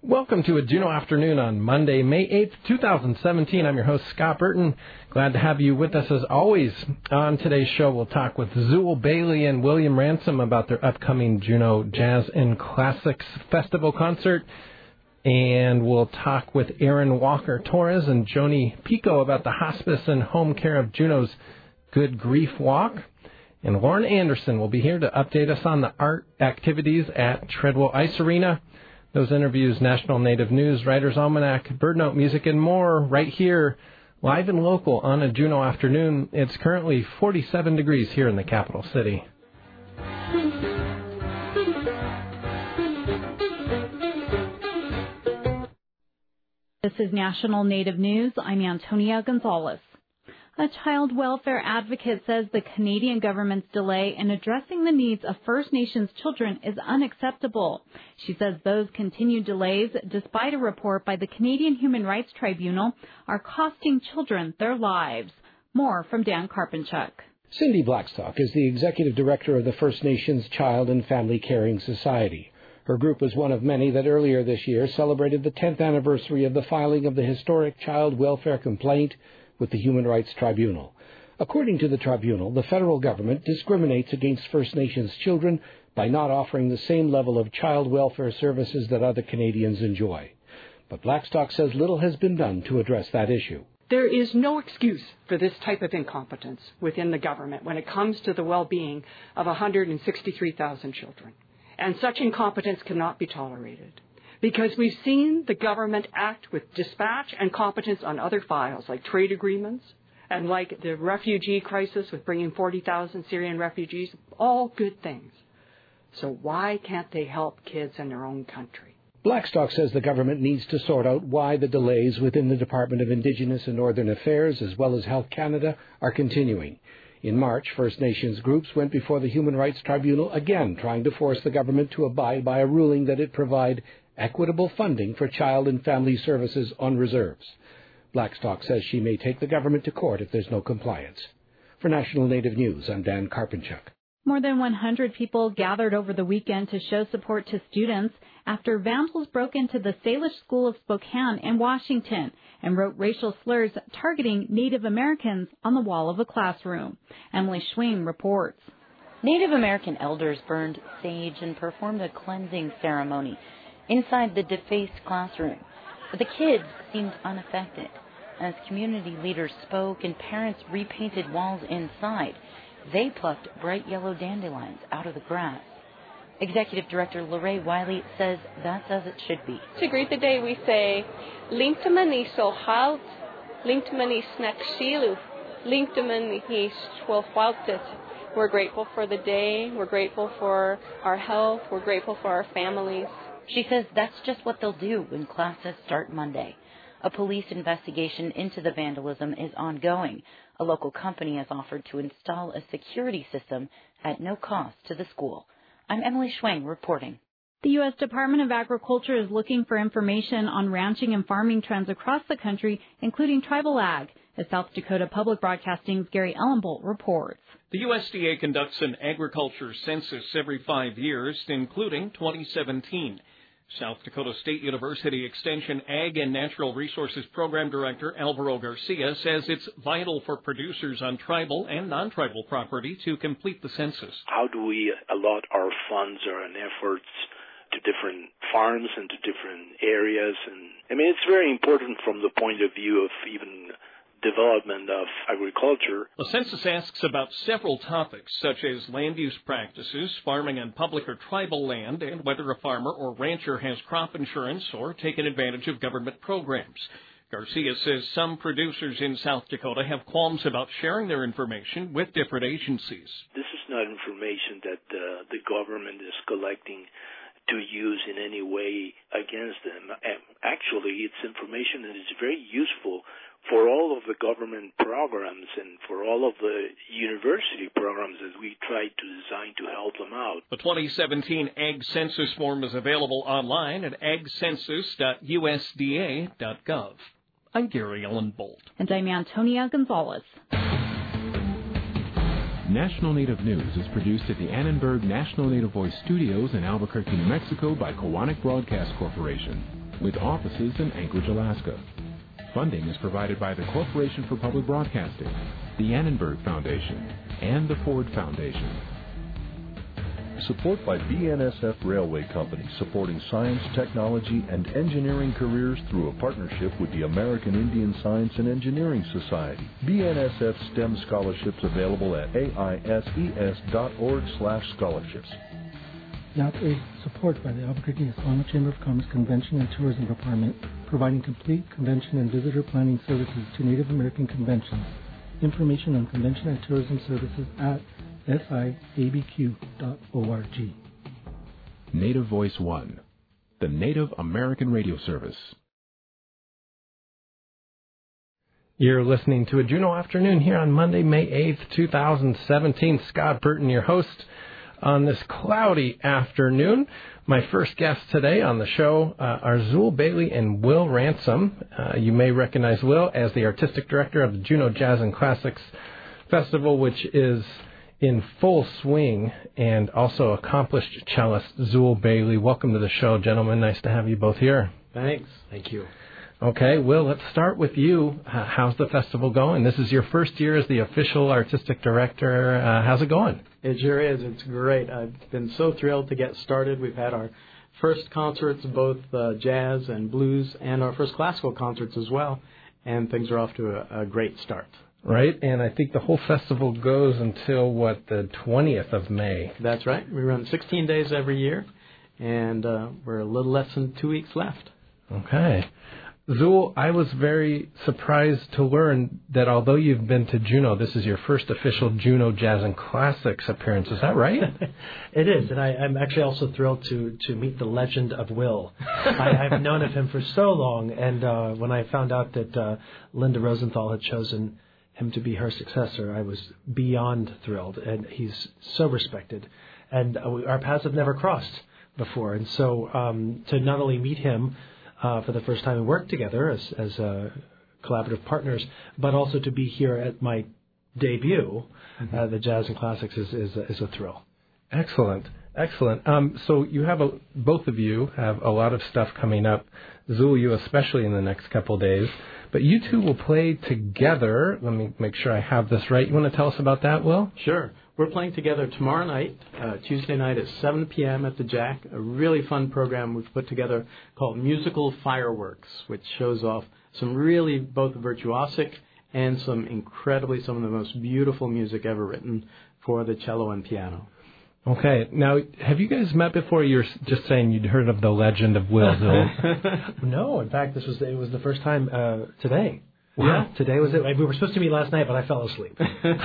Welcome to a Juneau Afternoon on Monday, May 8th, 2017. I'm your host, Scott Burton. Glad to have you with us as always. On today's show, we'll talk with Zool Bailey and William Ransom about their upcoming Juneau Jazz and Classics Festival concert. And we'll talk with Aaron Walker-Torres and Joni Pico about the hospice and home care of Juneau's Good Grief Walk. And Lauren Anderson will be here to update us on the art activities at Treadwell Ice Arena. Those interviews, National Native News, Writer's Almanac, Bird Note Music, and more right here, live and local on a Juneau afternoon. It's currently 47 degrees here in the capital city. This is National Native News. I'm Antonia Gonzalez. A child welfare advocate says the Canadian government's delay in addressing the needs of First Nations children is unacceptable. She says those continued delays, despite a report by the Canadian Human Rights Tribunal, are costing children their lives. More from Dan Karpinchuk. Cindy Blackstock is the executive director of the First Nations Child and Family Caring Society. Her group was one of many that earlier this year celebrated the 10th anniversary of the filing of the historic child welfare complaint with the Human Rights Tribunal. According to the tribunal, the federal government discriminates against First Nations children by not offering the same level of child welfare services that other Canadians enjoy. But Blackstock says little has been done to address that issue. There is no excuse for this type of incompetence within the government when it comes to the well-being of 163,000 children. And such incompetence cannot be tolerated, because we've seen the government act with dispatch and competence on other files, like trade agreements and like the refugee crisis with bringing 40,000 Syrian refugees, all good things. So why can't they help kids in their own country? Blackstock says the government needs to sort out why the delays within the Department of Indigenous and Northern Affairs, as well as Health Canada, are continuing. In March, First Nations groups went before the Human Rights Tribunal again, trying to force the government to abide by a ruling that it provide equitable funding for child and family services on reserves. Blackstock says she may take the government to court if there's no compliance. For National Native News, I'm Dan Karpinchuk. More than 100 people gathered over the weekend to show support to students after vandals broke into the Salish School of Spokane in Washington and wrote racial slurs targeting Native Americans on the wall of a classroom. Emily Schwing reports. Native American elders burned sage and performed a cleansing ceremony inside the defaced classroom, but the kids seemed unaffected. As community leaders spoke and parents repainted walls inside, they plucked bright yellow dandelions out of the grass. Executive Director Lorraine Wiley says that's as it should be. To greet the day, we say, Linktaman so halt, Linktaman snakshilu, Linktaman twelfwaltit. We're grateful for the day, we're grateful for our health, we're grateful for our families. She says that's just what they'll do when classes start Monday. A police investigation into the vandalism is ongoing. A local company has offered to install a security system at no cost to the school. I'm Emily Schwang reporting. The U.S. Department of Agriculture is looking for information on ranching and farming trends across the country, including tribal ag, as South Dakota Public Broadcasting's Gary Ellenbolt reports. The USDA conducts an agriculture census every 5 years, including 2017. South Dakota State University Extension Ag and Natural Resources Program Director Alvaro Garcia says it's vital for producers on tribal and non-tribal property to complete the census. How do we allot our funds or our efforts to different farms and to different areas? And I mean, it's very important from the point of view of even development of agriculture. The census asks about several topics, such as land use practices, farming on public or tribal land, and whether a farmer or rancher has crop insurance or taken advantage of government programs. Garcia says some producers in South Dakota have qualms about sharing their information with different agencies. This is not information that the government is collecting to use in any way against them. Actually, it's information that is very useful for all of the government programs and for all of the university programs that we try to design to help them out. The 2017 Ag Census form is available online at agcensus.usda.gov. I'm Gary Ellenbolt. And I'm Antonia Gonzalez. National Native News is produced at the Annenberg National Native Voice Studios in Albuquerque, New Mexico by Kowanek Broadcast Corporation. with offices in Anchorage, Alaska. Funding is provided by the Corporation for Public Broadcasting, the Annenberg Foundation, and the Ford Foundation. Support by BNSF Railway Company, supporting science, technology, and engineering careers through a partnership with the American Indian Science and Engineering Society. BNSF STEM scholarships available at aises.org/scholarships. NAPA support by the Albuquerque Hispano Chamber of Commerce Convention and Tourism Department, providing complete convention and visitor planning services to Native American conventions. Information on convention and tourism services at siabq.org. Native Voice One, the Native American radio service. You're listening to a Juneau Afternoon here on Monday, May 8th, 2017. Scott Burton, your host on this cloudy afternoon. My first guests today on the show are Zuul Bailey and Will Ransom. You may recognize Will as the artistic director of the Juneau Jazz and Classics Festival, which is in full swing, and also accomplished cellist Zuul Bailey. Welcome to the show, gentlemen. Nice to have you both here. Thanks. Thank you. Okay, Will, let's start with you. How's the festival going? This is your first year as the official artistic director. How's it going? It sure is. It's great. I've been so thrilled to get started. We've had our first concerts, both jazz and blues, and our first classical concerts as well, and things are off to a great start. Right, and I think the whole festival goes until, the 20th of May. That's right. We run 16 days every year, and we're a little less than 2 weeks left. Okay. Zuul, I was very surprised to learn that although you've been to Juneau, this is your first official Juneau Jazz and Classics appearance. Is that right? It is, and I'm actually also thrilled to meet the legend of Will. I've known of him for so long, and when I found out that Linda Rosenthal had chosen him to be her successor, I was beyond thrilled, and he's so respected. And our paths have never crossed before, and so to not only meet him for the first time and work together as collaborative partners, but also to be here at my debut, the Jazz and Classics, is a thrill. Excellent. So you have both of you have a lot of stuff coming up. Zuul, you especially in the next couple of days. But you two will play together. Let me make sure I have this right. You want to tell us about that, Will? Sure. We're playing together tomorrow night, Tuesday night at 7 p.m. at the Jack, a really fun program we've put together called Musical Fireworks, which shows off some really both virtuosic and some of the most beautiful music ever written for the cello and piano. Okay. Now, have you guys met before? You're just saying you'd heard of the legend of Will Zuul. No, in fact, it was the first time today. Wow. Yeah, today was it. We were supposed to meet last night, but I fell asleep. And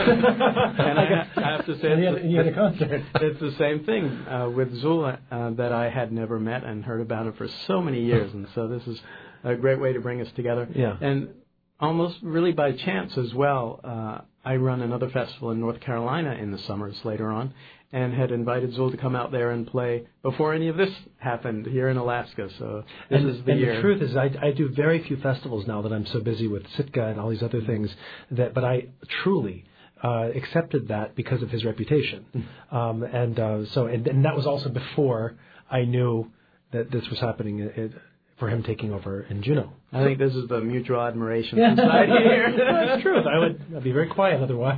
I have to say, you had a concert. It's the same thing with Zuul that I had never met and heard about him for so many years, and so this is a great way to bring us together. Yeah. And almost really by chance as well, I run another festival in North Carolina in the summers later on, and had invited Zuul to come out there and play before any of this happened here in Alaska. So this is the year. The truth is, I do very few festivals now that I'm so busy with Sitka and all these other things. But I truly accepted that because of his reputation, and that was also before I knew that this was happening. For him taking over in Juneau. I think this is the mutual admiration society here. That's true. I'd be very quiet otherwise.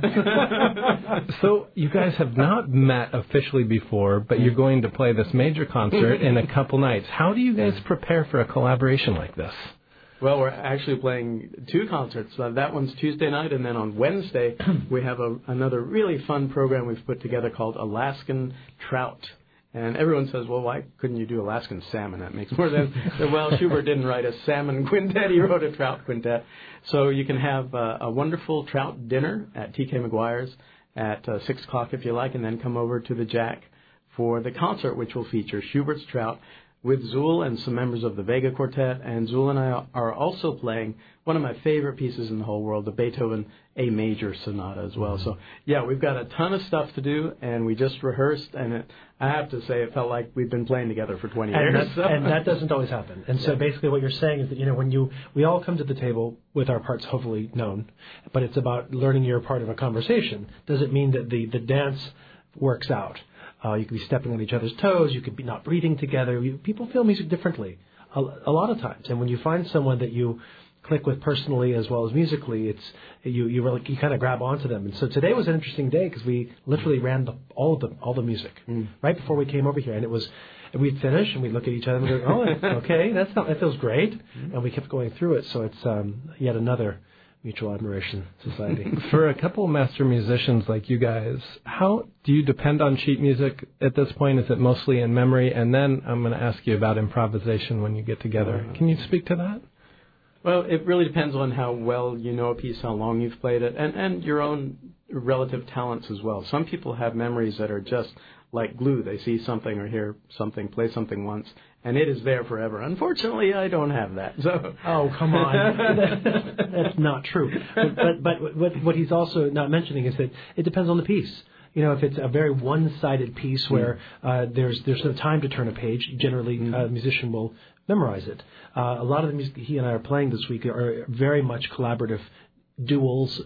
So you guys have not met officially before, but you're going to play this major concert in a couple nights. How do you guys prepare for a collaboration like this? Well, we're actually playing two concerts. That one's Tuesday night, and then on Wednesday we have another really fun program we've put together called Alaskan Trout. And everyone says, well, why couldn't you do Alaskan salmon? That makes more sense. Well, Schubert didn't write a salmon quintet. He wrote a trout quintet. So you can have a wonderful trout dinner at T.K. McGuire's at 6 o'clock if you like, and then come over to the Jack for the concert, which will feature Schubert's Trout with Zuul and some members of the Vega Quartet. And Zuul and I are also playing one of my favorite pieces in the whole world, the Beethoven A Major Sonata as well. So, yeah, we've got a ton of stuff to do, and we just rehearsed, and I have to say it felt like we've been playing together for 20 years. And that doesn't always happen. And so basically what you're saying is that, when we all come to the table with our parts hopefully known, but it's about learning your part of a conversation. Does it mean that the dance works out? You could be stepping on each other's toes. You could be not breathing together. People feel music differently. a lot of times. And when you find someone that you click with personally as well as musically, it's you kind of grab onto them. And so today was an interesting day because we literally ran all the music right before we came over here, and it was. We'd finish and we'd look at each other and go, "Oh, okay, that feels great," and we kept going through it. So it's yet another mutual admiration society. For a couple of master musicians like you guys, how do you depend on sheet music at this point? Is it mostly in memory? And then I'm going to ask you about improvisation when you get together. Can you speak to that? Well, it really depends on how well you know a piece, how long you've played it, and your own relative talents as well. Some people have memories that are just like glue. They see something or hear something, play something once, and it is there forever. Unfortunately, I don't have that. So, oh, come on. That's not true. But what he's also not mentioning is that it depends on the piece. You know, if it's a very one-sided piece where there's no time to turn a page, generally a musician will memorize it. A lot of the music he and I are playing this week are very much collaborative duos,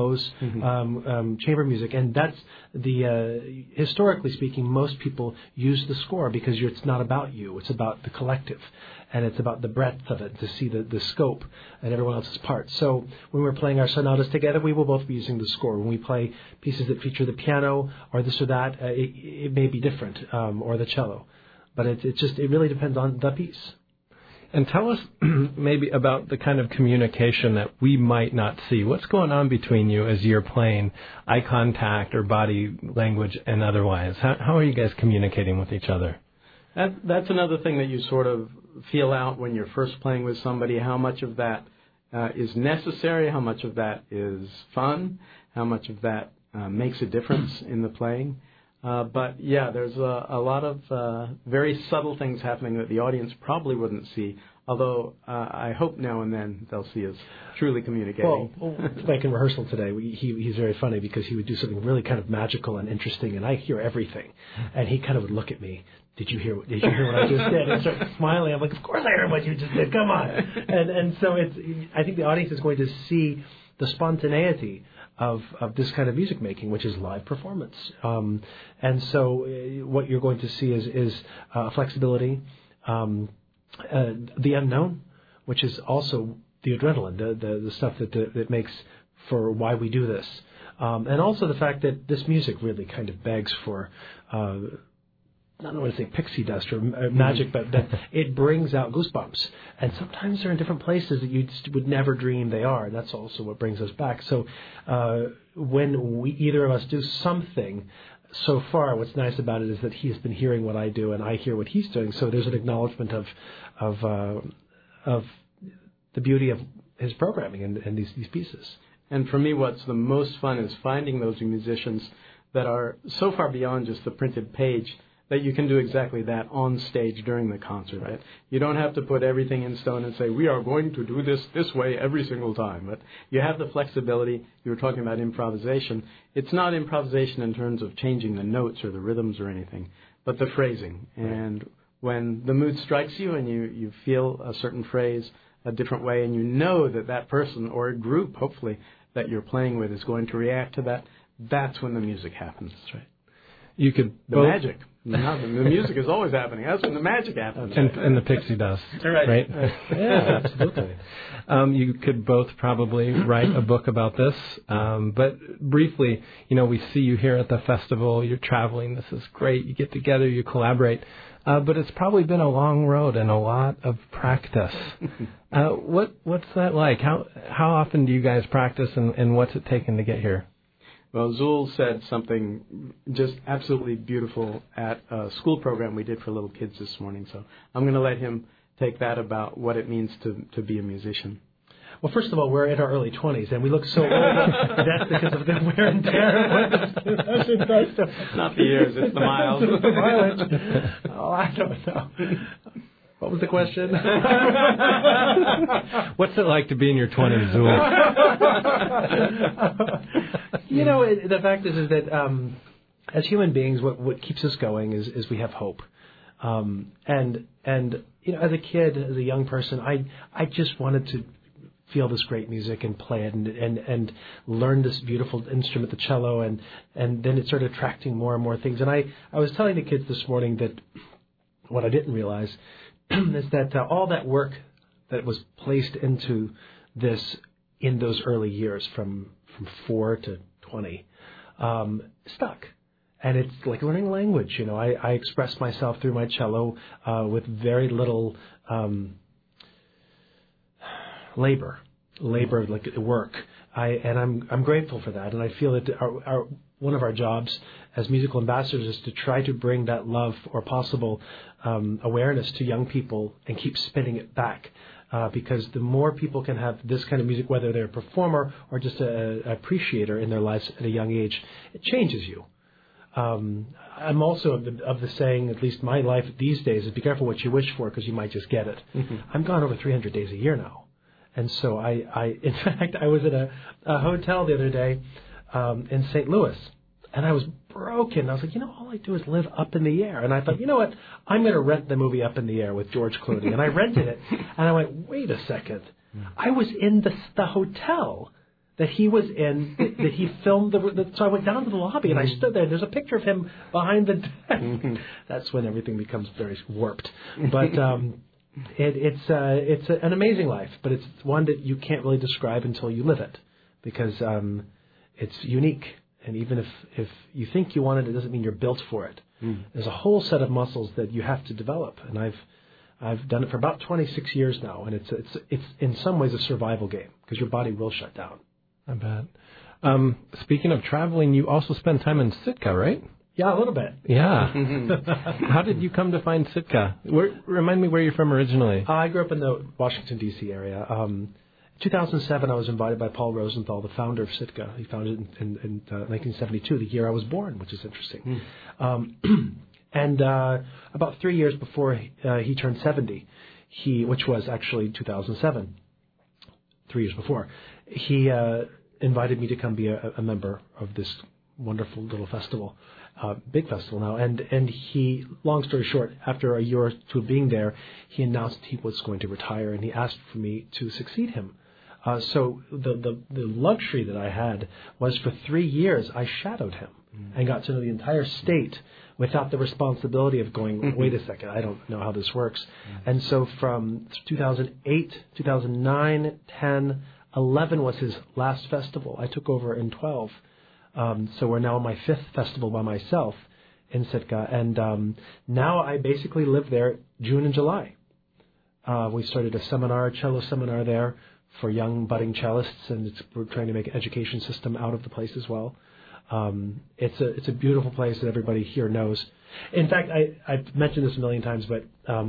chamber music, and that's historically speaking, most people use the score because it's not about you, it's about the collective, and it's about the breadth of it, to see the scope and everyone else's parts. So when we're playing our sonatas together, we will both be using the score. When we play pieces that feature the piano or this or that, it may be different, or the cello, but it really depends on the piece. And tell us maybe about the kind of communication that we might not see. What's going on between you as you're playing, eye contact or body language and otherwise? How are you guys communicating with each other? That's another thing that you sort of feel out when you're first playing with somebody, how much of that is necessary, how much of that is fun, how much of that makes a difference in the playing. But, yeah, there's a lot of very subtle things happening that the audience probably wouldn't see, although I hope now and then they'll see us truly communicating. Well, like in rehearsal today, he's very funny because he would do something really kind of magical and interesting, and I hear everything. And he kind of would look at me. Did you hear what I just did? And start smiling. I'm like, of course I heard what you just did. Come on. And so I think the audience is going to see the spontaneity of this kind of music making, which is live performance. And so what you're going to see is flexibility, the unknown, which is also the adrenaline, the stuff that makes for why we do this. And also the fact that this music really kind of begs for I don't want to say pixie dust or magic, but that it brings out goosebumps. And sometimes they're in different places that you just would never dream they are. And that's also what brings us back. So when either of us do something, so far what's nice about it is that he's been hearing what I do and I hear what he's doing. So there's an acknowledgement of the beauty of his programming and these pieces. And for me, what's the most fun is finding those musicians that are so far beyond just the printed page that you can do exactly that on stage during the concert. Right? You don't have to put everything in stone and say, we are going to do this way every single time. But you have the flexibility. You were talking about improvisation. It's not improvisation in terms of changing the notes or the rhythms or anything, but the phrasing. And when the mood strikes you and you feel a certain phrase a different way and you know that person or a group, hopefully, that you're playing with is going to react to that, that's when the music happens. That's right. You could magic. No, the music is always happening. That's when the magic happens. And the pixie dust. Right. Yeah, absolutely. You could both probably write a book about this. But briefly, we see you here at the festival. You're traveling. This is great. You get together. You collaborate. But it's probably been a long road and a lot of practice. What's that like? How often do you guys practice, and what's it taken to get here? Well, Zul said something just absolutely beautiful at a school program we did for little kids this morning. So I'm going to let him take that about what it means to be a musician. Well, first of all, we're in our early 20s, and we look so old. That's because of the wear and tear. It's not the years, it's the miles. The mileage. Oh, I don't know. What was the question? What's it like to be in your 20s, Zul? The fact is that as human beings, what keeps us going is we have hope. And as a kid, as a young person, I just wanted to feel this great music and play it and learn this beautiful instrument, the cello, and then it started attracting more and more things. And I was telling the kids this morning that what I didn't realize is that all that work that was placed into this in those early years, from 4 to 20, stuck. And it's like learning language. You know, I express myself through my cello with very little labor, like work. I'm grateful for that, and I feel that one of our jobs as musical ambassadors is to try to bring that love or possible awareness to young people and keep spinning it back. Because the more people can have this kind of music, whether they're a performer or just an appreciator in their lives at a young age, it changes you. I'm also of the saying, at least my life these days, is be careful what you wish for because you might just get it. Mm-hmm. I'm gone over 300 days a year now. And so in fact, I was at a hotel the other day in St. Louis, and I was broken. I was like, all I do is live up in the air. And I thought, you know what? I'm going to rent the movie Up in the Air with George Clooney. And I rented it, and I went, wait a second. I was in the hotel that he was in, that he filmed. So I went down to the lobby, and I stood there. There's a picture of him behind the desk. That's when everything becomes very warped. But it's an amazing life, but it's one that you can't really describe until you live it, because it's unique. And even if you think you want it, it doesn't mean you're built for it. There's a whole set of muscles that you have to develop, and I've done it for about 26 years now, and it's in some ways a survival game because your body will shut down. I bet. Speaking of traveling, you also spend time in Sitka, right? Yeah, a little bit. Yeah. How did you come to find Sitka? Remind me where you're from originally. I grew up in the Washington, D.C. area. 2007, I was invited by Paul Rosenthal, the founder of Sitka. He founded it in 1972, the year I was born, which is interesting. And about 3 years before he turned 70, which was actually 2007, 3 years before, he invited me to come be a member of this wonderful little festival, big festival now. And he, long story short, after a year or two of being there, he announced he was going to retire, and he asked for me to succeed him. So the luxury that I had was for 3 years I shadowed him and got to know the entire state without the responsibility of going, wait a second, I don't know how this works. And so from 2008, 2009, 10, 11 was his last festival. I took over in 12. So we're now on my 5th festival by myself in Sitka. And now I basically live there June and July. We started a cello seminar there for young budding cellists, and we're trying to make an education system out of the place as well. It's a beautiful place that everybody here knows. In fact, I've mentioned this a million times, but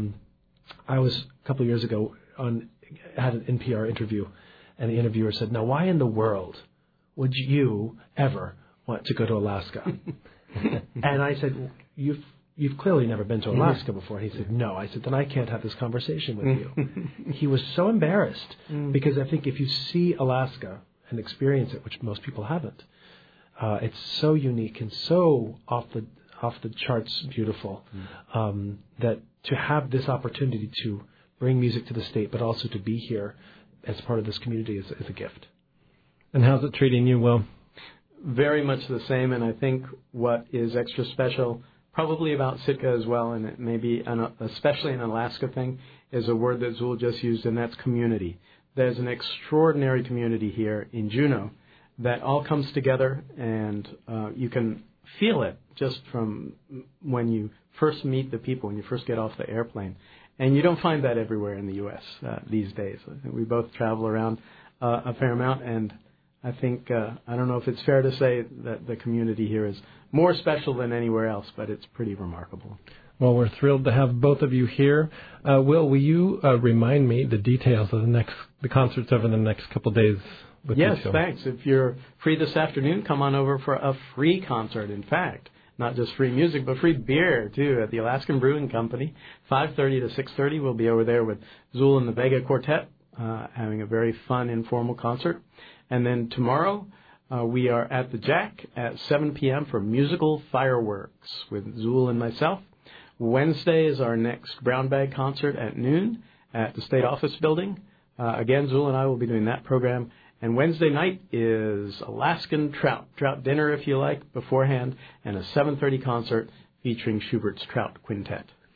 I was a couple of years ago had an NPR interview, and the interviewer said, "Now, why in the world would you ever want to go to Alaska?" And I said, You've clearly never been to Alaska before. And he said, no. I said, then I can't have this conversation with you. He was so embarrassed because I think if you see Alaska and experience it, which most people haven't, it's so unique and so off the charts beautiful that to have this opportunity to bring music to the state, but also to be here as part of this community is a gift. And how's it treating you, Will? Very much the same, and I think what is extra special probably about Sitka as well, and it may be especially an Alaska thing, is a word that Zul just used, and that's community. There's an extraordinary community here in Juneau that all comes together, and you can feel it just from when you first meet the people, when you first get off the airplane. And you don't find that everywhere in the U.S. These days. We both travel around a fair amount, and I think, I don't know if it's fair to say that the community here is more special than anywhere else, but it's pretty remarkable. Well, we're thrilled to have both of you here. Will you remind me the details of the concerts over the next couple of days? Yes, thanks. If you're free this afternoon, come on over for a free concert, in fact. Not just free music, but free beer, too, at the Alaskan Brewing Company. 5:30 to 6:30, we'll be over there with Zul and the Vega Quartet, having a very fun, informal concert. And then tomorrow, we are at the Jack at 7 p.m. for musical fireworks with Zul and myself. Wednesday is our next Brown Bag concert at noon at the State Office Building. Again, Zul and I will be doing that program. And Wednesday night is Alaskan Trout dinner, if you like, beforehand, and a 7:30 concert featuring Schubert's Trout Quintet.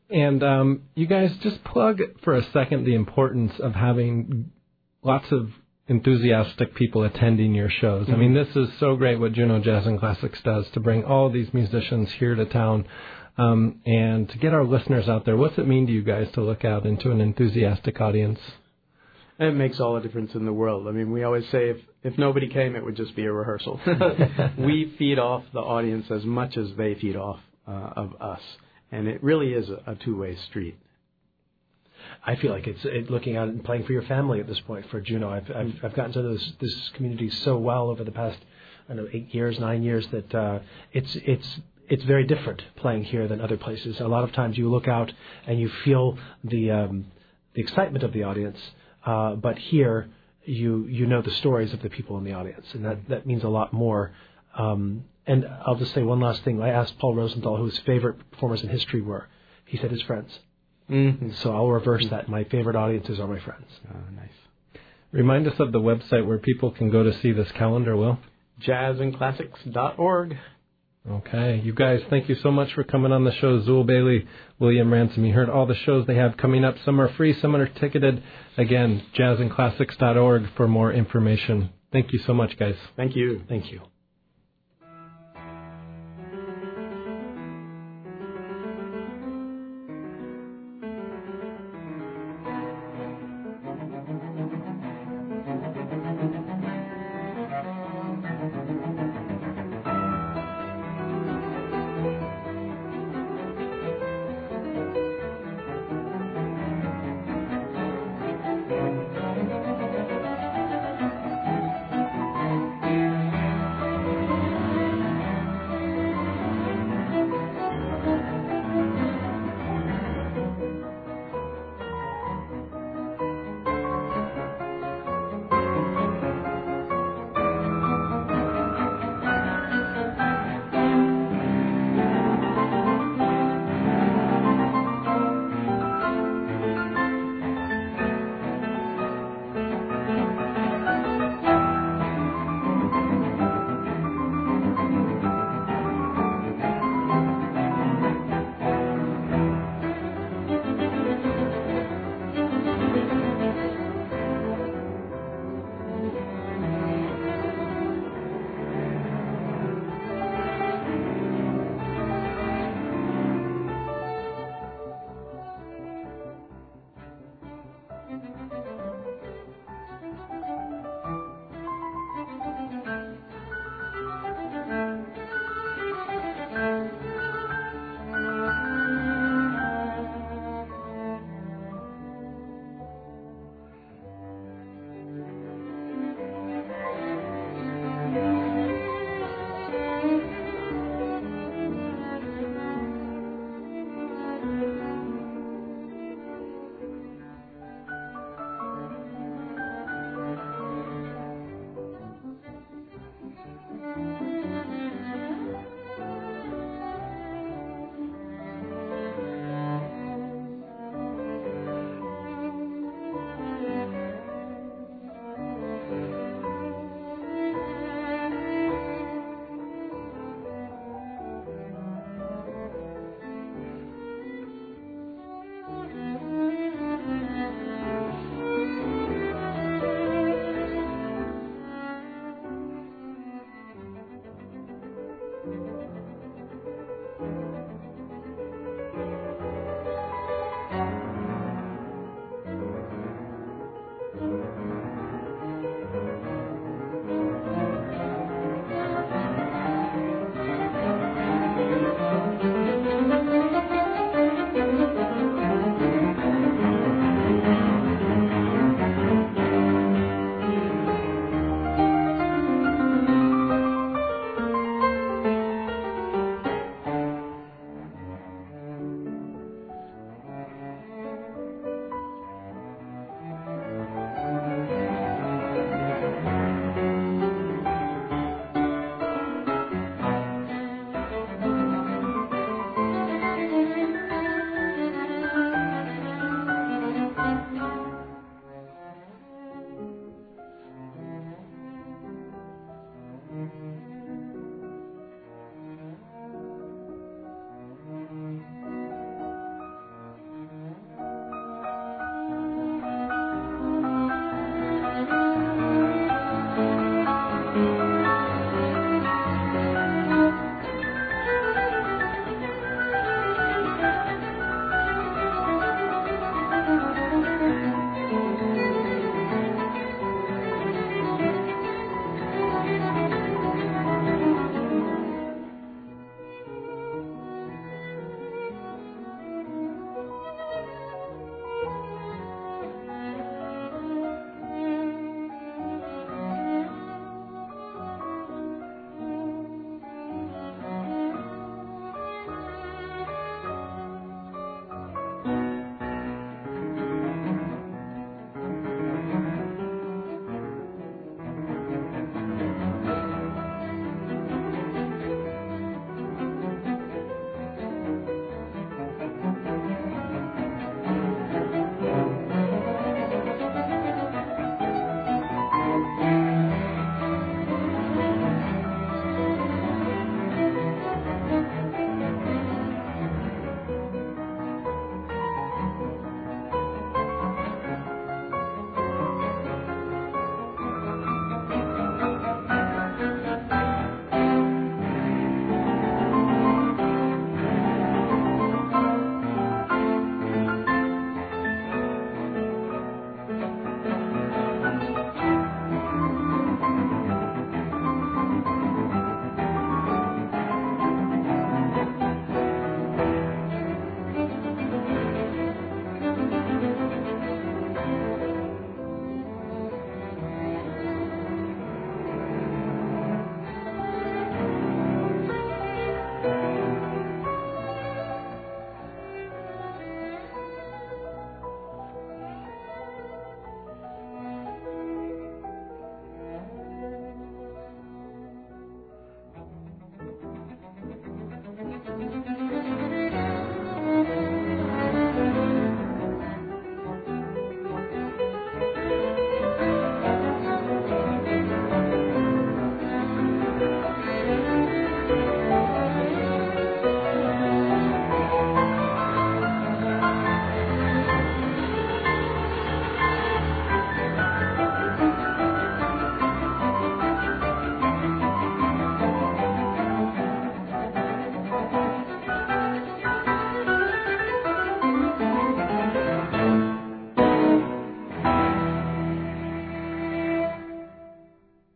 And you guys just plug for a second the importance of having lots of enthusiastic people attending your shows. Mm-hmm. I mean, this is so great what Juneau Jazz and Classics does to bring all these musicians here to town and to get our listeners out there. What's it mean to you guys to look out into an enthusiastic audience? It makes all the difference in the world. I mean, we always say if nobody came, it would just be a rehearsal. We feed off the audience as much as they feed off of us. And it really is a two-way street. I feel like it's looking out and playing for your family at this point for Juneau. I've gotten to know this community so well over the past 9 years that it's very different playing here than other places. A lot of times you look out and you feel the excitement of the audience, but here you know the stories of the people in the audience, and that means a lot more. And I'll just say one last thing. I asked Paul Rosenthal who his favorite performers in history were. He said his friends. Mm-hmm. So I'll reverse that. My favorite audiences are my friends. Oh, nice. Remind us of the website where people can go to see this calendar, Will. jazzandclassics.org. Okay. You guys, thank you so much for coming on the show. Zuul Bailey, William Ransom. You heard all the shows they have coming up. Some are free, some are ticketed. Again, jazzandclassics.org for more information. Thank you so much, guys. Thank you. Thank you.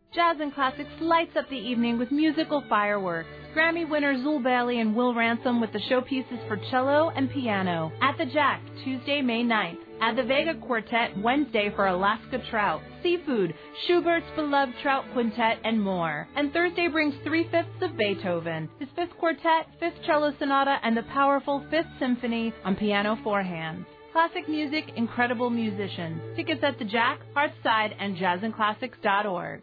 Jazz and Classics lights up the evening with musical fireworks. Grammy winner Zool Bailey and Will Ransom with the showpieces for cello and piano. At the Jack, Tuesday, May 9th. At the Vega Quartet, Wednesday for Alaska Trout, Seafood, Schubert's Beloved Trout Quintet, and more. And Thursday brings 3/5 of Beethoven, his Fifth Quartet, Fifth Cello Sonata, and the powerful Fifth Symphony on piano four hands. Classic music, incredible musicians. Tickets at the Jack, Hearthside, and jazzandclassics.org.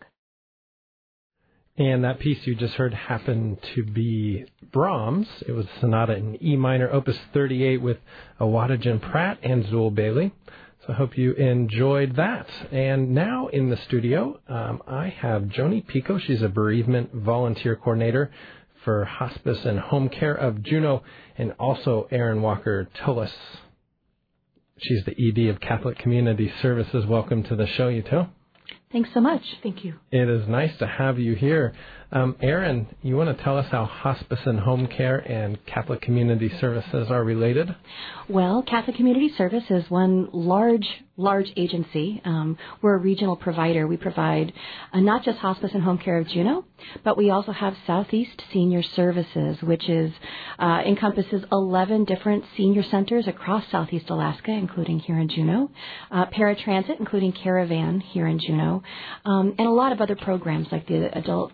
And that piece you just heard happened to be Brahms. It was a sonata in E minor, opus 38, with Awadajan Pratt and Zool Bailey. So I hope you enjoyed that. And now in the studio, I have Joni Pico. She's a bereavement volunteer coordinator for hospice and home care of Juneau, and also Erin Walker Tullis. She's the ED of Catholic Community Services. Welcome to the show, you two. Thanks so much. Thank you. It is nice to have you here. Erin, you want to tell us how hospice and home care and Catholic Community Services are related? Well, Catholic Community Service is one large agency. We're a regional provider. We provide not just hospice and home care of Juneau, but we also have Southeast Senior Services, which is encompasses 11 different senior centers across Southeast Alaska, including here in Juneau, paratransit, including Caravan here in Juneau, and a lot of other programs like the Adult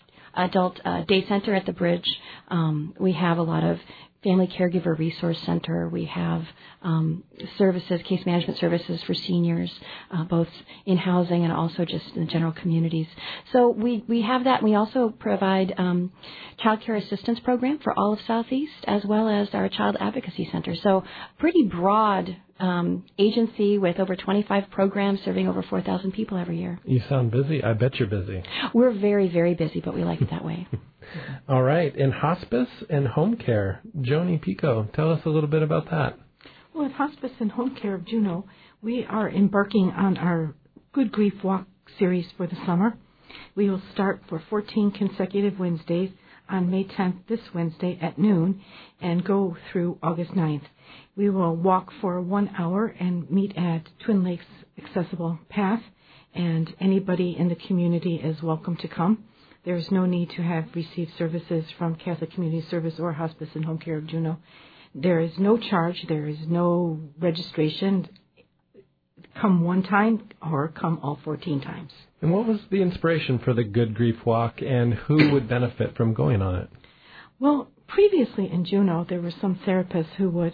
Day Center at the Bridge. We have a lot of Family Caregiver Resource Center. We have services, case management services for seniors, both in housing and also just in the general communities. So we have that. We also provide child care assistance program for all of Southeast, as well as our Child Advocacy Center. So pretty broad agency with over 25 programs serving over 4,000 people every year. You sound busy. I bet you're busy. We're very, very busy, but we like it that way. All right. In hospice and home care, Joni Pico, tell us a little bit about that. Well, at Hospice and Home Care of Juneau, we are embarking on our Good Grief Walk series for the summer. We will start for 14 consecutive Wednesdays on May 10th, this Wednesday at noon, and go through August 9th. We will walk for 1 hour and meet at Twin Lakes Accessible Path, and anybody in the community is welcome to come. There is no need to have received services from Catholic Community Service or Hospice and Home Care of Juneau. There is no charge. There is no registration. Come one time or come all 14 times. And what was the inspiration for the Good Grief Walk, and who would benefit from going on it? Well, previously in Juneau, there were some therapists who would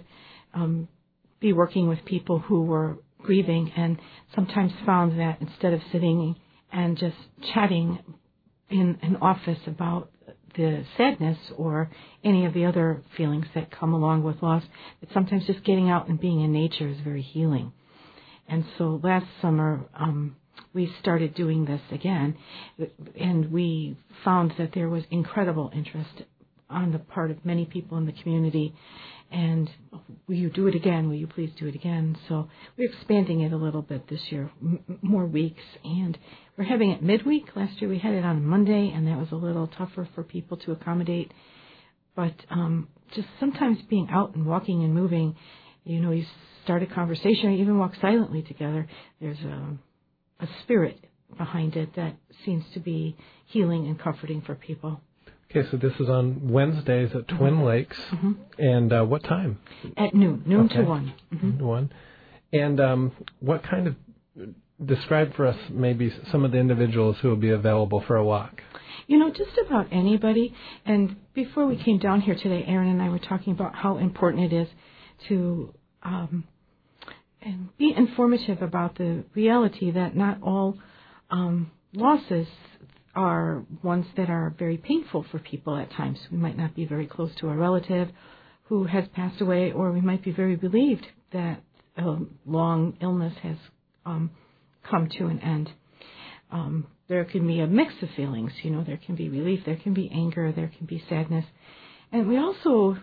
be working with people who were grieving, and sometimes found that instead of sitting and just chatting in an office about the sadness or any of the other feelings that come along with loss, that sometimes just getting out and being in nature is very healing. And so last summer, we started doing this again, and we found that there was incredible interest on the part of many people in the community. And will you do it again? Will you please do it again? So we're expanding it a little bit this year, more weeks, and we're having it midweek. Last year we had it on Monday, and that was a little tougher for people to accommodate. But just sometimes being out and walking and moving, you start a conversation or even walk silently together. There's a spirit behind it that seems to be healing and comforting for people. Okay, so this is on Wednesdays at Twin Lakes. Mm-hmm. And what time? At noon to 1. Mm-hmm. 1. And what kind of, describe for us maybe some of the individuals who will be available for a walk. Just about anybody. And before we came down here today, Erin and I were talking about how important it is to and be informative about the reality that not all losses are ones that are very painful for people at times. We might not be very close to a relative who has passed away, or we might be very relieved that a long illness has come to an end. There can be a mix of feelings. There can be relief, there can be anger, there can be sadness. And we also,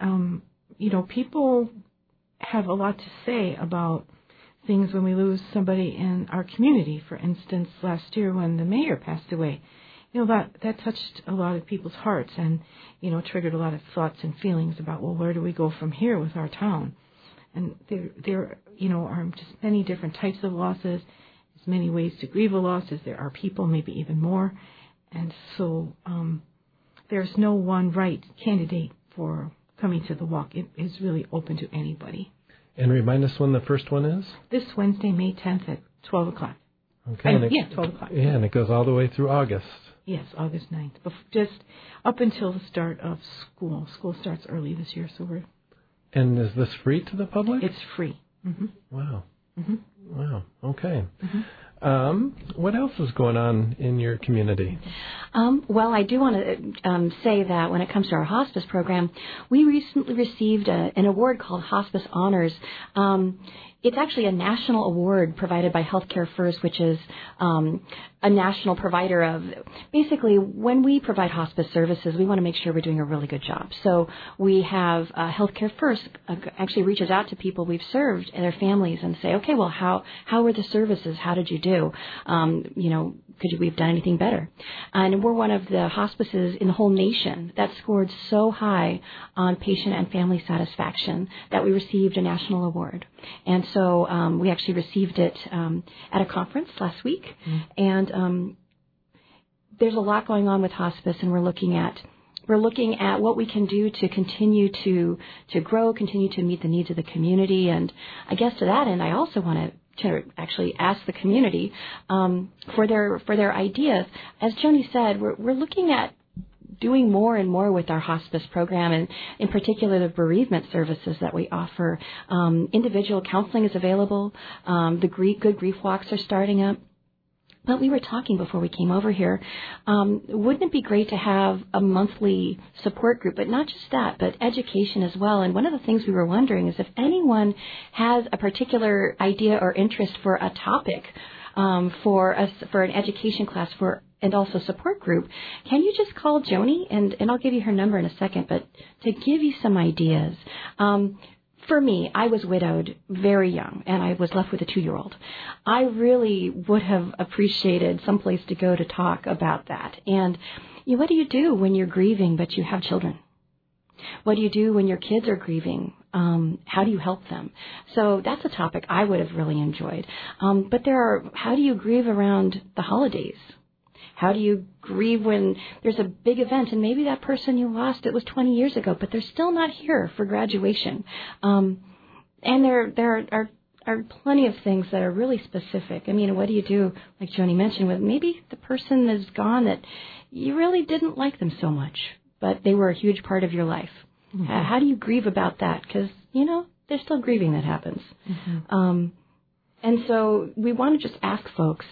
people have a lot to say about things when we lose somebody in our community. For instance, last year when the mayor passed away, that touched a lot of people's hearts and, triggered a lot of thoughts and feelings about, well, where do we go from here with our town? And there are just many different types of losses. as many ways to grieve a loss as there are people, maybe even more. And so there's no one right candidate for coming to the walk. It is really open to anybody. And remind us when the first one is? This Wednesday, May 10th at 12 o'clock. Okay. 12 o'clock. Yeah, and it goes all the way through August. Yes, August 9th. Just up until the start of school. School starts early this year, so we're... And is this free to the public? It's free. Mm-hmm. Wow. Mm-hmm. Wow. Okay. Mm-hmm. What else is going on in your community? Well, I do want to say that when it comes to our hospice program, we recently received an award called Hospice Honors. It's actually a national award provided by Healthcare First, which is a national provider of, basically, when we provide hospice services, we want to make sure we're doing a really good job. So we have Healthcare First actually reaches out to people we've served and their families and say, okay, well, how were the services? How did you do? Could we have done anything better? And we're one of the hospices in the whole nation that scored so high on patient and family satisfaction that we received a national award. And so we actually received it at a conference last week. Mm-hmm. And there's a lot going on with hospice, and we're looking at what we can do to continue to grow, continue to meet the needs of the community. And I guess to that end, I also want to actually ask the community for their ideas. As Joni said, we're looking at doing more and more with our hospice program, and in particular the bereavement services that we offer. Individual counseling is available. The Good Grief Walks are starting up. But we were talking before we came over here, wouldn't it be great to have a monthly support group, but not just that, but education as well? And one of the things we were wondering is if anyone has a particular idea or interest for a topic for an education class and also support group, can you just call Joni, and I'll give you her number in a second, but to give you some ideas. For me, I was widowed very young, and I was left with a 2-year-old. I really would have appreciated some place to go to talk about that. And what do you do when you're grieving but you have children? What do you do when your kids are grieving? How do you help them? So that's a topic I would have really enjoyed. But how do you grieve around the holidays? How do you grieve when there's a big event and maybe that person you lost, it was 20 years ago, but they're still not here for graduation? And there are plenty of things that are really specific. I mean, what do you do, like Joni mentioned, with maybe the person is gone that you really didn't like them so much, but they were a huge part of your life. Mm-hmm. How do you grieve about that? Because, there's still grieving that happens. Mm-hmm. And so we want to just ask folks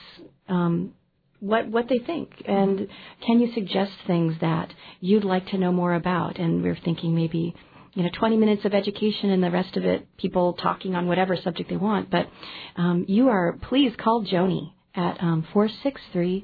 what they think, and can you suggest things that you'd like to know more about? And we're thinking maybe 20 minutes of education and the rest of it people talking on whatever subject they want. But please call Joni at 463-6106.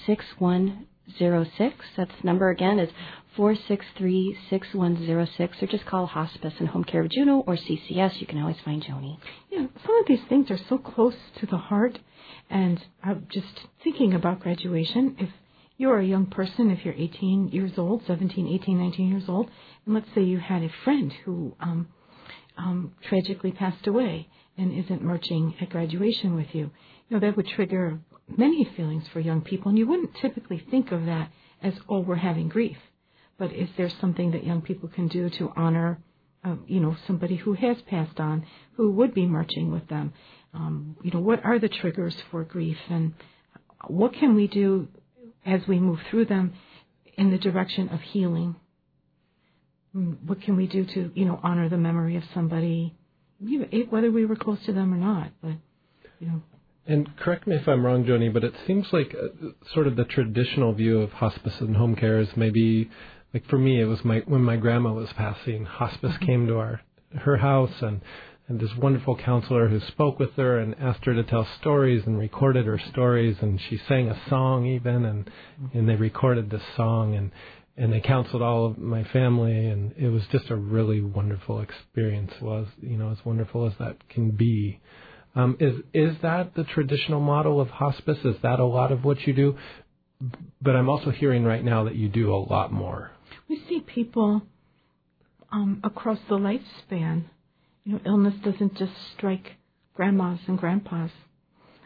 That's the number again is 463-6106, or just call Hospice and Home Care of Juneau or CCS. You can always find Joni. Yeah, some of these things are so close to the heart. And I'm just thinking about graduation. If you're a young person, if you're 18 years old, 17, 18, 19 years old, and let's say you had a friend who tragically passed away and isn't marching at graduation with you, that would trigger many feelings for young people. And you wouldn't typically think of that as, we're having grief. But is there something that young people can do to honor, somebody who has passed on, who would be marching with them? What are the triggers for grief, and what can we do as we move through them in the direction of healing? What can we do to, honor the memory of somebody, whether we were close to them or not? But, And correct me if I'm wrong, Joni, but it seems like sort of the traditional view of hospice and home care is maybe, like for me, it was when my grandma was passing, hospice came to her house, and this wonderful counselor who spoke with her and asked her to tell stories and recorded her stories, and she sang a song even, and they recorded this song, and they counseled all of my family, and it was just a really wonderful experience. Was as wonderful as that can be. Is that the traditional model of hospice? Is that a lot of what you do? But I'm also hearing right now that you do a lot more. We see people across the lifespan. Illness doesn't just strike grandmas and grandpas.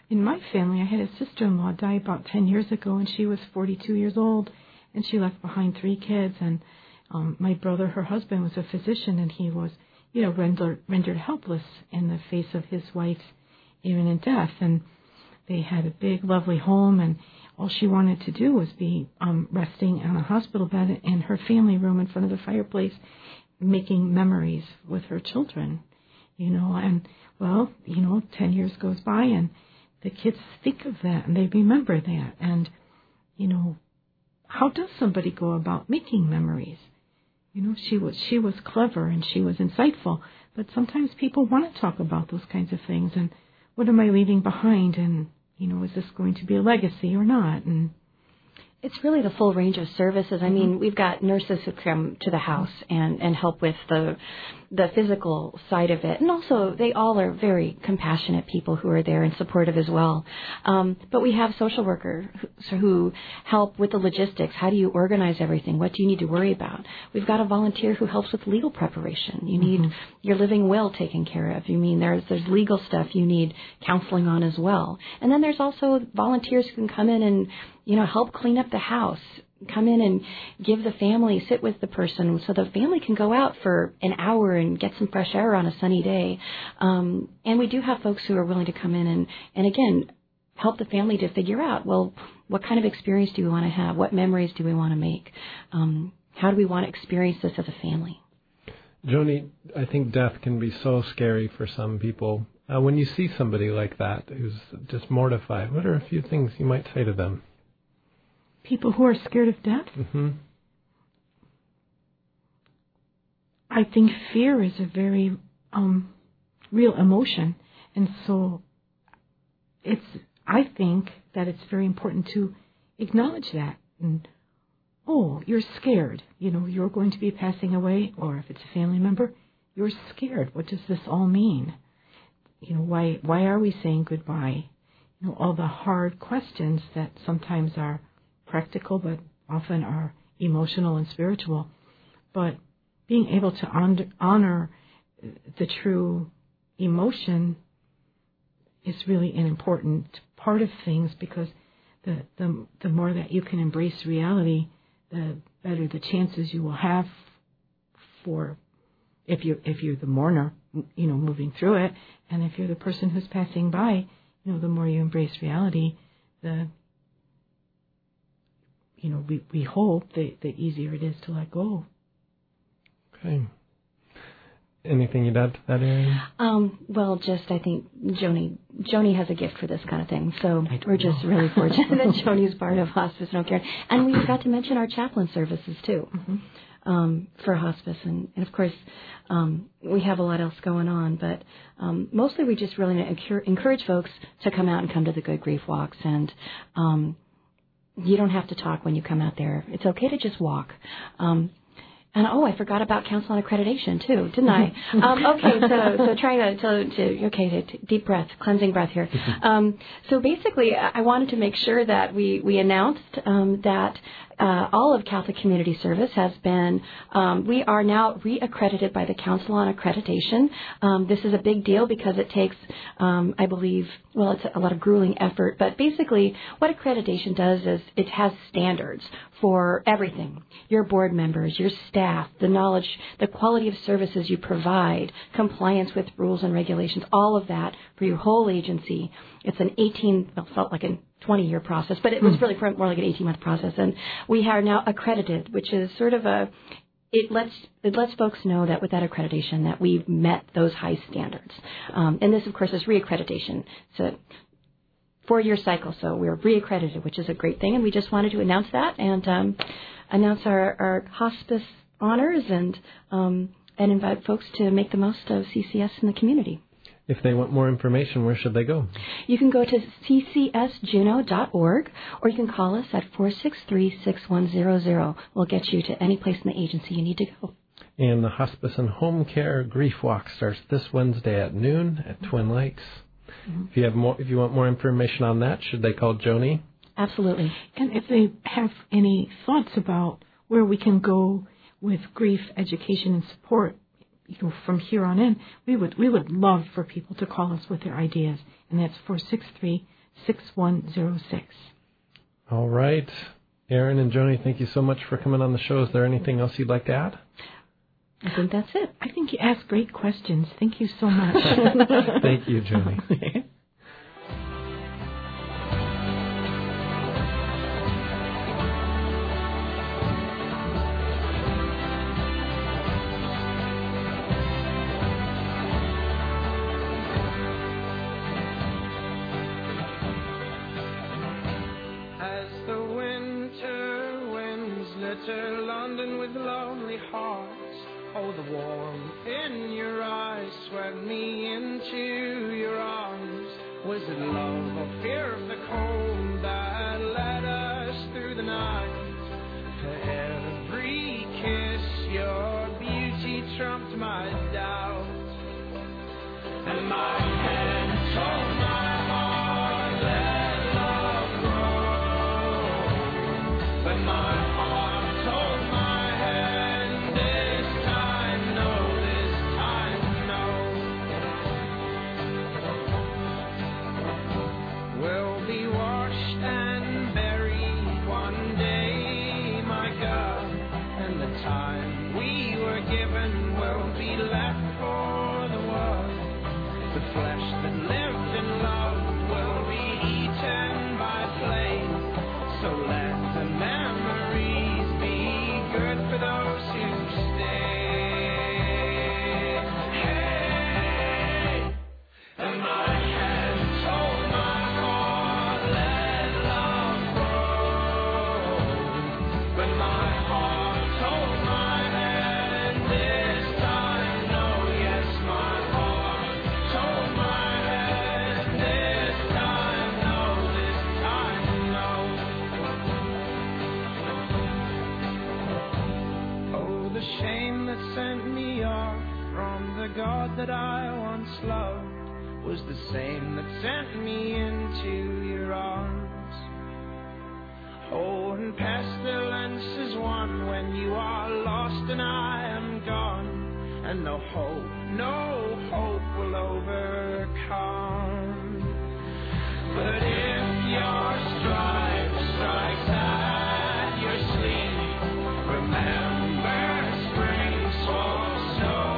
in my family, I had a sister-in-law die about 10 years ago, and she was 42 years old, and she left behind 3 kids. And my brother, her husband, was a physician, and he was, rendered helpless in the face of his wife's imminent death. And they had a big, lovely home, and all she wanted to do was be resting on a hospital bed in her family room in front of the fireplace, making memories with her children, And, 10 years goes by, and the kids think of that, and they remember that. And, how does somebody go about making memories? She was clever and she was insightful, but sometimes people want to talk about those kinds of things. And what am I leaving behind? And, is this going to be a legacy or not? And it's really the full range of services. I mean, we've got nurses who come to the house and help with the physical side of it. And also, they all are very compassionate people who are there and supportive as well. But we have social workers who help with the logistics. How do you organize everything? What do you need to worry about? We've got a volunteer who helps with legal preparation. You need your living will taken care of. There's legal stuff you need counseling on as well. And then there's also volunteers who can come in and help clean up the house, come in and give the family, sit with the person so the family can go out for an hour and get some fresh air on a sunny day. And we do have folks who are willing to come in and again, help the family to figure out, well, what kind of experience do we want to have? What memories do we want to make? How do we want to experience this as a family? Joni, I think death can be so scary for some people. When you see somebody like that who's just mortified, what are a few things you might say to them? People who are scared of death? I think fear is a very real emotion. And so I think that it's very important to acknowledge that. And, you're scared. You're going to be passing away, or if it's a family member, you're scared. What does this all mean? Why are we saying goodbye? All the hard questions that sometimes are practical, but often are emotional and spiritual. But being able to honor the true emotion is really an important part of things, because the more that you can embrace reality, the better the chances you will have for if you're the mourner, moving through it, and if you're the person who's passing by, the more you embrace reality, we hope the easier it is to let go. Okay. Anything you'd add to that, Erin? I think Joni has a gift for this kind of thing. So we're just really fortunate that Joni's part of Hospice and Home Care. And we forgot to mention our chaplain services, too, for hospice. And of course, we have a lot else going on. But mostly we just really encourage folks to come out and come to the Good Grief Walks. And you don't have to talk when you come out there. It's okay to just walk. And I forgot about council on accreditation too, didn't I? So trying to deep breath, cleansing breath here. So basically, I wanted to make sure that we announced that all of Catholic Community Service has been, we are now reaccredited by the Council on Accreditation. This is a big deal because it takes, I believe, it's a lot of grueling effort, but basically what accreditation does is it has standards for everything. Your board members, your staff, the knowledge, the quality of services you provide, compliance with rules and regulations, all of that for your whole agency. It's an 20-year process, but it was really more like an 18-month process. And we are now accredited, which is sort of it lets folks know that with that accreditation that we've met those high standards. And this, of course, is reaccreditation. It's a 4-year cycle, so we're reaccredited, which is a great thing. And we just wanted to announce that and announce our hospice honors and invite folks to make the most of CCS in the community. If they want more information, where should they go? You can go to ccsjuneau.org, or you can call us at 463-6100. We'll get you to any place in the agency you need to go. And the Hospice and Home Care Grief Walk starts this Wednesday at noon at Twin Lakes. Mm-hmm. If you want more information on that, should they call Joni? Absolutely. And if they have any thoughts about where we can go with grief education and support, from here on in, we would love for people to call us with their ideas, and that's 6106. All right. Erin and Joni, thank you so much for coming on the show. Is there anything else you'd like to add? I think that's it. I think you asked great questions. Thank you so much. Thank you, Joni. London with lonely hearts. Oh, the warmth in your eyes swept me into your arms. Was it love or fear of the cold that led us through the night? For every kiss, your beauty trumped my doubt. And my head told my heart, let love grow. But my God that I once loved was the same that sent me into your arms. Oh, and pestilence is one when you are lost and I am gone, and no hope will overcome. But if your stripe strikes at your sleeve, remember spring swallows snow.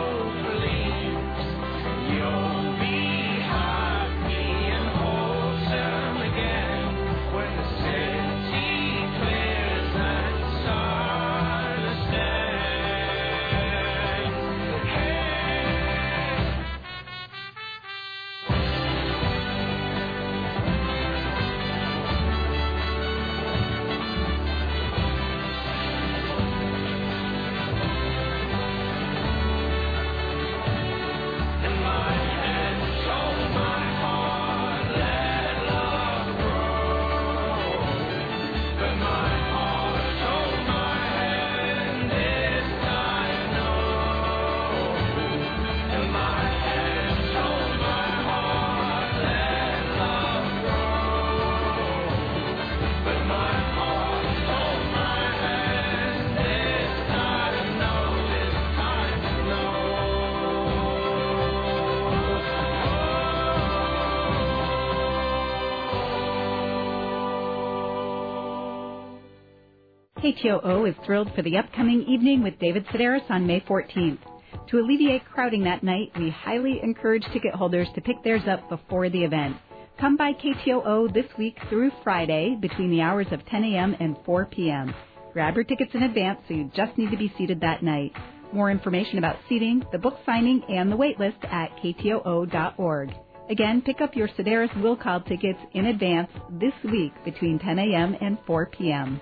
KTOO is thrilled for the upcoming evening with David Sedaris on May 14th. To alleviate crowding that night, we highly encourage ticket holders to pick theirs up before the event. Come by KTOO this week through Friday between the hours of 10 a.m. and 4 p.m. Grab your tickets in advance so you just need to be seated that night. More information about seating, the book signing, and the waitlist at ktoo.org. Again, pick up your Sedaris Will Call tickets in advance this week between 10 a.m. and 4 p.m.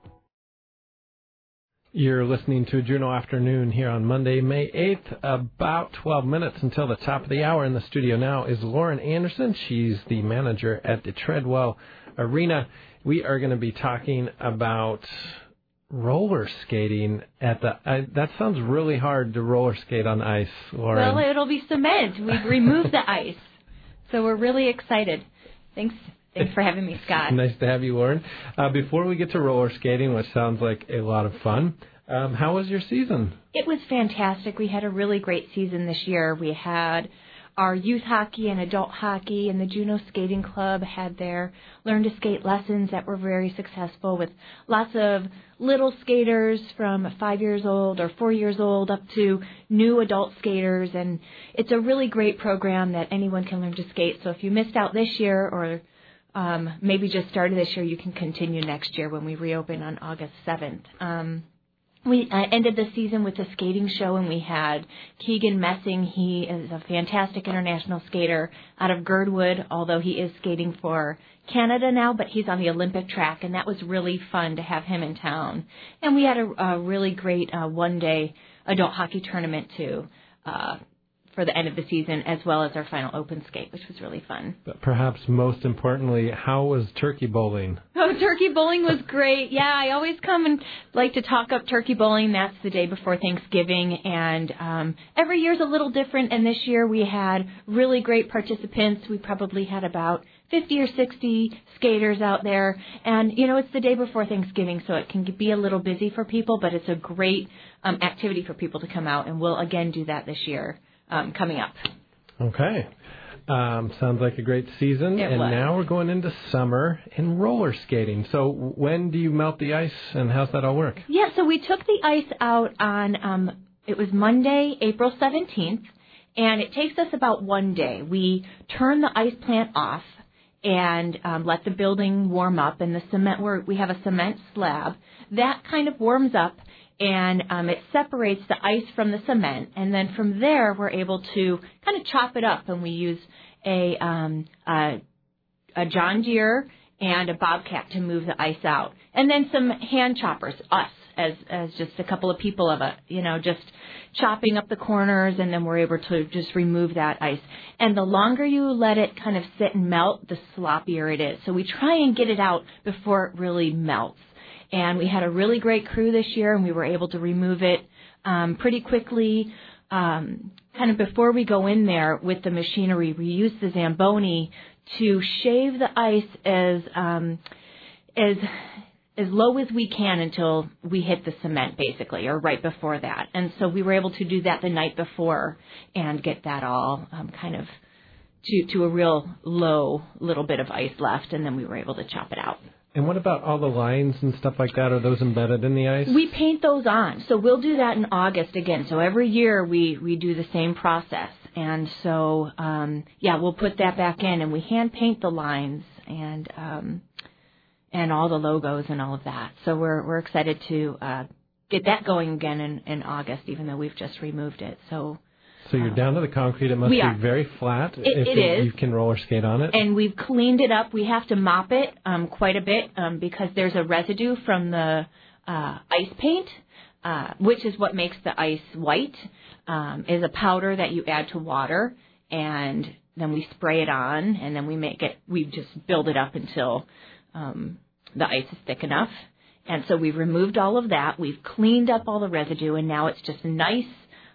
You're listening to Juneau Afternoon here on Monday, May 8th. About 12 minutes until the top of the hour. In the studio now is Lauren Anderson. She's the manager at the Treadwell Arena. We are going to be talking about roller skating at the... that sounds really hard to roller skate on ice, Lauren. Well, it'll be cement. We've removed the ice. So we're really excited. Thanks for having me, Scott. Nice to have you, Lauren. Before we get to roller skating, which sounds like a lot of fun, how was your season? It was fantastic. We had a really great season this year. We had our youth hockey and adult hockey, and the Juneau Skating Club had their Learn to Skate lessons that were very successful, with lots of little skaters from 5 years old or 4 years old up to new adult skaters. And it's a really great program that anyone can learn to skate. So if you missed out this year, or maybe just started this year, you can continue next year when we reopen on August 7th. We ended the season with a skating show, and we had Keegan Messing. He is a fantastic international skater out of Girdwood, although he is skating for Canada now, but he's on the Olympic track, and that was really fun to have him in town. And we had a really great one-day adult hockey tournament, too, for the end of the season, as well as our final open skate, which was really fun. But perhaps most importantly, how was turkey bowling? Oh, turkey bowling was great. Yeah, I always come and like to talk up turkey bowling. That's the day before Thanksgiving, and every year's a little different, and this year we had really great participants. We probably had about 50 or 60 skaters out there, and, you know, it's the day before Thanksgiving, so it can be a little busy for people, but it's a great activity for people to come out, and we'll again do that this year. Coming up. Okay. Sounds like a great season. It was. Now we're going into summer and roller skating. So when do you melt the ice, and how's that all work? Yeah, so we took the ice out on, it was Monday, April 17th, and it takes us about 1 day. We turn the ice plant off and let the building warm up, and the cement, we have a cement slab. That kind of warms up, and it separates the ice from the cement, and then from there we're able to kind of chop it up, and we use a John Deere and a Bobcat to move the ice out, and then some hand choppers, us as just a couple of people of it, you know, just chopping up the corners, and then we're able to just remove that ice. And the longer you let it kind of sit and melt, the sloppier it is. So we try and get it out before it really melts. And we had a really great crew this year, and we were able to remove it pretty quickly. Kind of before we go in there with the machinery, we use the Zamboni to shave the ice as low as we can until we hit the cement, basically, or right before that. And so we were able to do that the night before and get that all kind of to a real low little bit of ice left, and then we were able to chop it out. And what about all the lines and stuff like that? Are those embedded in the ice? We paint those on. So we'll do that in August again. So every year we do the same process. And so, we'll put that back in, and we hand paint the lines and all the logos and all of that. So we're excited to get that going again in August, even though we've just removed it. So you're down to the concrete. It must be very flat. It is. You can roller skate on it. And we've cleaned it up. We have to mop it quite a bit because there's a residue from the ice paint, which is what makes the ice white, is a powder that you add to water, and then we spray it on, and then we just build it up until the ice is thick enough. And so we've removed all of that. We've cleaned up all the residue, and now it's just a nice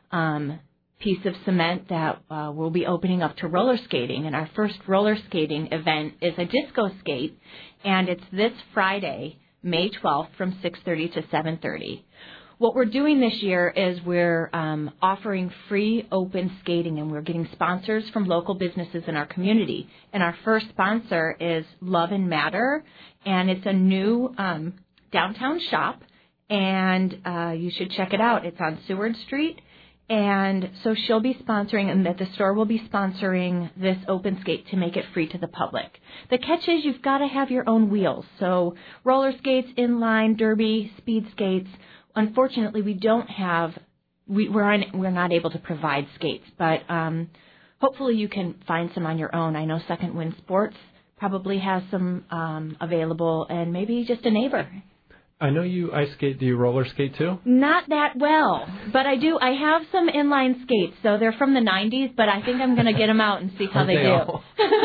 piece of cement that we'll be opening up to roller skating. And our first roller skating event is a disco skate, and it's this Friday, May 12th, from 6:30 to 7:30. What we're doing this year is we're offering free open skating, and we're getting sponsors from local businesses in our community. And our first sponsor is Love and Matter, and it's a new downtown shop, and you should check it out. It's on Seward Street. And so she'll be sponsoring, and that the store will be sponsoring this open skate to make it free to the public. The catch is you've got to have your own wheels. So roller skates, inline, derby, speed skates. Unfortunately, we don't have. We're not able to provide skates, but hopefully you can find some on your own. I know Second Wind Sports probably has some available, and maybe just a neighbor. I know you ice skate. Do you roller skate too? Not that well, but I do. I have some inline skates, so they're from the 90s, but I think I'm going to get them out and see how they do.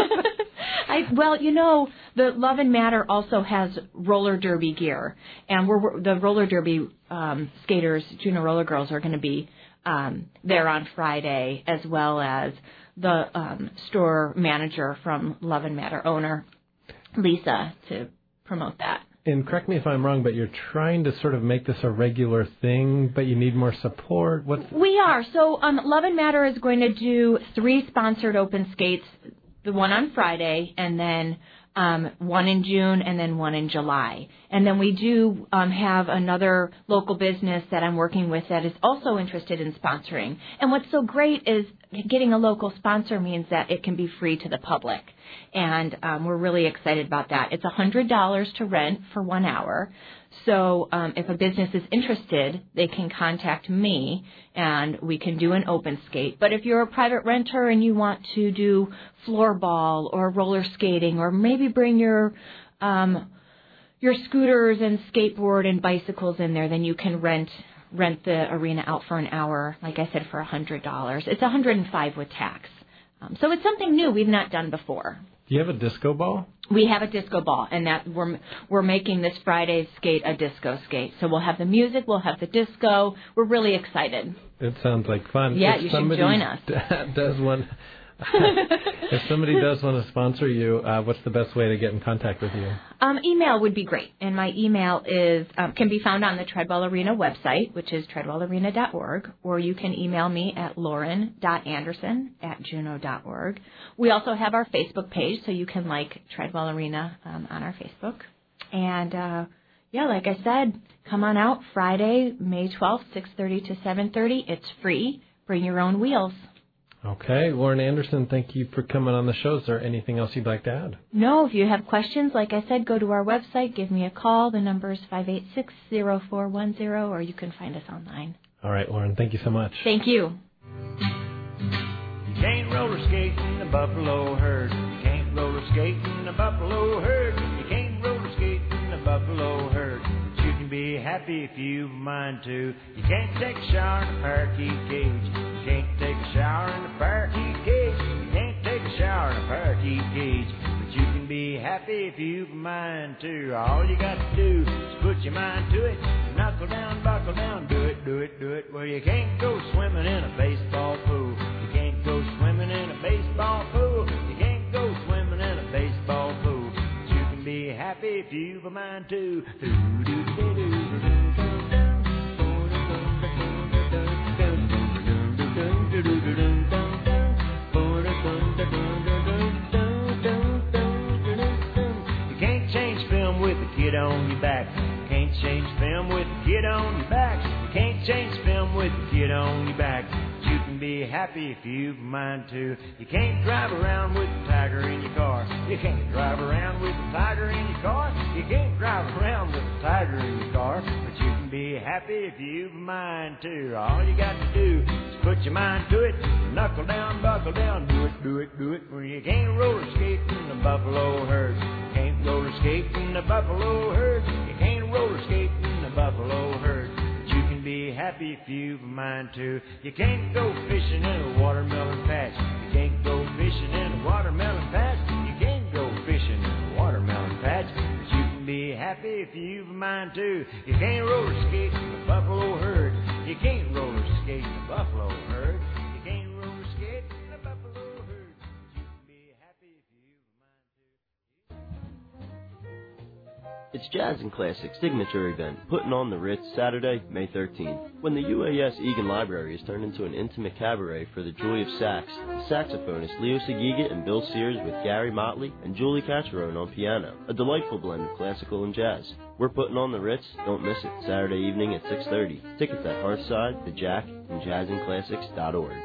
The Love and Matter also has roller derby gear, and the roller derby skaters, Juneau Roller Girls, are going to be there on Friday, as well as the store manager from Love and Matter, owner Lisa, to promote that. And correct me if I'm wrong, but you're trying to sort of make this a regular thing, but you need more support. We are. So Love and Matter is going to do 3 sponsored open skates, the one on Friday, and then one in June, and then one in July. And then we do have another local business that I'm working with that is also interested in sponsoring. And what's so great is getting a local sponsor means that it can be free to the public. And we're really excited about that. It's $100 to rent for 1 hour. So if a business is interested, they can contact me, and we can do an open skate. But if you're a private renter and you want to do floorball or roller skating, or maybe bring your scooters and skateboard and bicycles in there, then you can rent the arena out for an hour, like I said, for $100. It's $105 with tax. So it's something new we've not done before. Do you have a disco ball? We have a disco ball, and that we're making this Friday's skate a disco skate. So we'll have the music, we'll have the disco. We're really excited. It sounds like fun. Yeah, you should join us. If somebody does want to sponsor you, what's the best way to get in contact with you? Email would be great, and my email is can be found on the Treadwell Arena website, which is treadwellarena.org, or you can email me at lauren.anderson@juno.org. We also have our Facebook page, so you can like Treadwell Arena on our Facebook. And like I said, come on out Friday, May 12th, 6:30 to 7:30. It's free. Bring your own wheels. Okay, Lauren Anderson, thank you for coming on the show. Is there anything else you'd like to add? No, if you have questions, like I said, go to our website, give me a call. The number is 586-0410, or you can find us online. All right, Lauren, thank you so much. Thank you. You can't roller skate in the buffalo herd. You can't roller skate in the buffalo herd. You can't roller skate in the buffalo herd. But you can be happy if you mind to. You can't take a shower in a parakeet cage. You can't take a shower in a parakeet cage. You can't take a shower in a parakeet cage. But you can be happy if you mind to. All you got to do is put your mind to it. Knuckle down, buckle down, do it, do it, do it. Well, you can't go swimming in a baseball pool. You can't go swimming in a baseball pool. You can't go swimming in a baseball pool. But you can be happy if you've a mind to. You can't change film with a kid on your back. You can't change film with a kid on your back. You can't change film with a kid on your back. You can be happy if you've a mind to. You can't drive around with a tiger in your car. You can't drive around with a tiger in your car. You can't drive around with a tiger in your car. But you can be happy if you've a mind to. All you got to do is put your mind to it. Knuckle down, buckle down, do it, do it, do it. Well, you can't roller skate in the buffalo herd. You can't roller skate in the buffalo herd. You can't roller skate in the buffalo herd. You can be happy if you've a mind to. You can't go fishing in a watermelon patch. You can't go fishing in a watermelon patch. You can't go fishing in a watermelon patch. But you can be happy if you've a mind to. You can't roller skate in the buffalo herd. You can't roller skate in the buffalo herd. You can't roller skate in the buffalo herd. You can be happy if you've a mind to. It's Jazz and Classics signature event, putting on the Ritz Saturday, May 13th. When the UAS Egan Library is turned into an intimate cabaret for the joy of sax, the saxophonists Leo Segiga and Bill Sears with Gary Motley and Julie Cacherone on piano, a delightful blend of classical and jazz. We're putting on the Ritz, don't miss it, Saturday evening at 6:30. Tickets at Hearthside, The Jack, and jazzandclassics.org.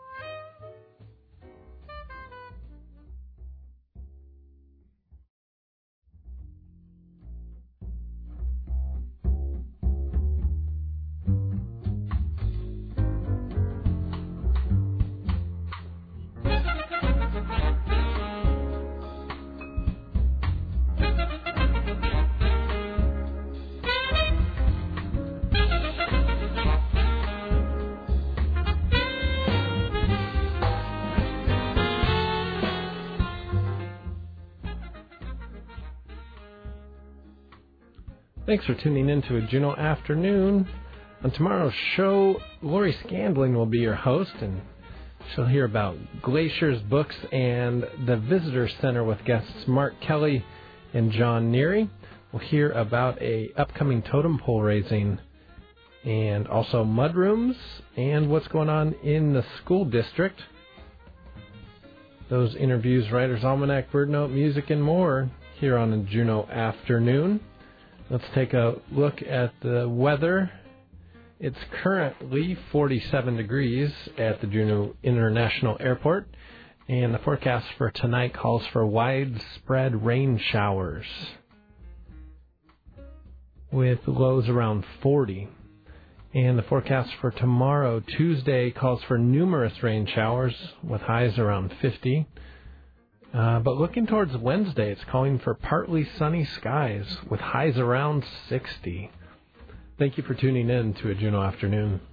Thanks for tuning in to a Juno Afternoon. On tomorrow's show, Lori Scandling will be your host, and she'll hear about Glacier's books and the Visitor Center with guests Mark Kelly and John Neary. We'll hear about a upcoming totem pole raising and also mudrooms and what's going on in the school district. Those interviews, Writer's Almanac, Bird Note, music, and more here on a Juneau afternoon. Let's take a look at the weather. It's currently 47 degrees at the Juneau International Airport, and the forecast for tonight calls for widespread rain showers with lows around 40. And the forecast for tomorrow, Tuesday, calls for numerous rain showers with highs around 50. But looking towards Wednesday, it's calling for partly sunny skies with highs around 60. Thank you for tuning in to a Juneau Afternoon.